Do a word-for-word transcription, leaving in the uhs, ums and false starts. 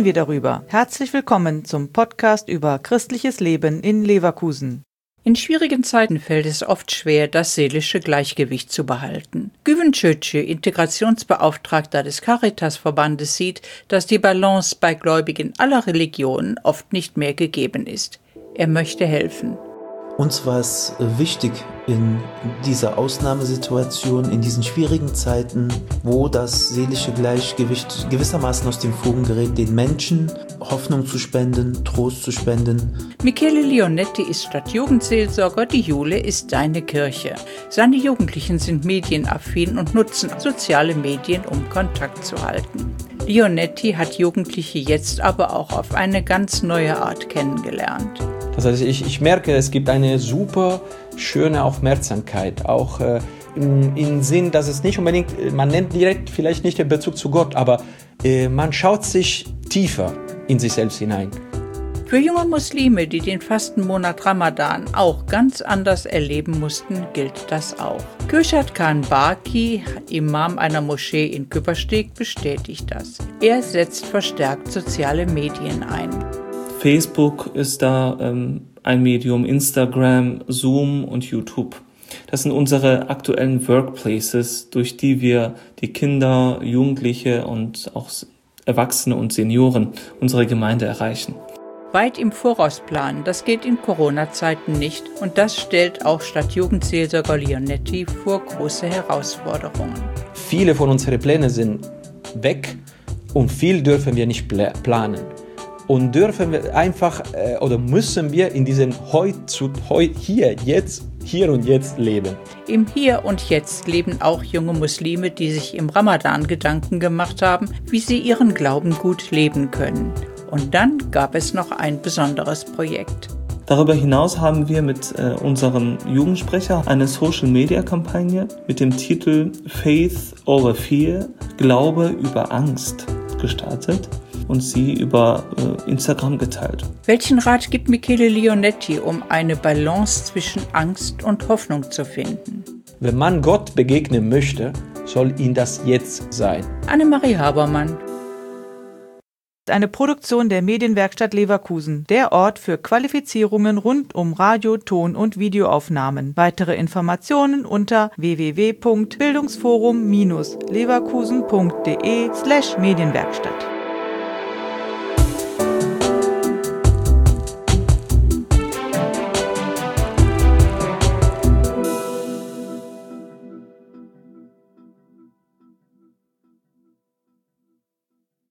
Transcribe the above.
reden wir darüber. Herzlich willkommen zum Podcast über christliches Leben in Leverkusen. In schwierigen Zeiten fällt es oft schwer, das seelische Gleichgewicht zu behalten. Güven Çöçü, Integrationsbeauftragter des Caritasverbandes, sieht, dass die Balance bei Gläubigen aller Religionen oft nicht mehr gegeben ist. Er möchte helfen. Uns war es wichtig, in dieser Ausnahmesituation, in diesen schwierigen Zeiten, wo das seelische Gleichgewicht gewissermaßen aus den Fugen gerät, den Menschen Hoffnung zu spenden, Trost zu spenden. Michele Leonetti ist Stadtjugendseelsorger, die Jule ist seine Kirche. Seine Jugendlichen sind medienaffin und nutzen soziale Medien, um Kontakt zu halten. Leonetti hat Jugendliche jetzt aber auch auf eine ganz neue Art kennengelernt. Das heißt, ich, ich merke, es gibt eine super schöne Aufmerksamkeit, auch äh, im, im Sinn, dass es nicht unbedingt, man nennt direkt vielleicht nicht den Bezug zu Gott, aber äh, man schaut sich tiefer in sich selbst hinein. Für junge Muslime, die den Fastenmonat Ramadan auch ganz anders erleben mussten, gilt das auch. Kürşad Khan Baki, Imam einer Moschee in Küppersteg, bestätigt das. Er setzt verstärkt soziale Medien ein. Facebook ist da ähm, ein Medium, Instagram, Zoom und YouTube. Das sind unsere aktuellen Workplaces, durch die wir die Kinder, Jugendliche und auch Erwachsene und Senioren unserer Gemeinde erreichen. Weit im Voraus planen, das geht in Corona-Zeiten nicht und das stellt auch Stadtjugendseelsorger Leonetti vor große Herausforderungen. Viele von unseren Plänen sind weg und viel dürfen wir nicht pla- planen. Und dürfen wir einfach äh, oder müssen wir in diesem Heu zu Heu, hier, jetzt, hier und jetzt leben. Im Hier und Jetzt leben auch junge Muslime, die sich im Ramadan Gedanken gemacht haben, wie sie ihren Glauben gut leben können. Und dann gab es noch ein besonderes Projekt. Darüber hinaus haben wir mit äh, unserem Jugendsprecher eine Social-Media-Kampagne mit dem Titel Faith over Fear, Glaube über Angst gestartet und sie über äh, Instagram geteilt. Welchen Rat gibt Michele Leonetti, um eine Balance zwischen Angst und Hoffnung zu finden? Wenn man Gott begegnen möchte, soll ihn das jetzt sein. Annemarie Habermann. Eine Produktion der Medienwerkstatt Leverkusen, der Ort für Qualifizierungen rund um Radio-, Ton- und Videoaufnahmen. Weitere Informationen unter w w w punkt bildungsforum Bindestrich leverkusen punkt de slash Medienwerkstatt.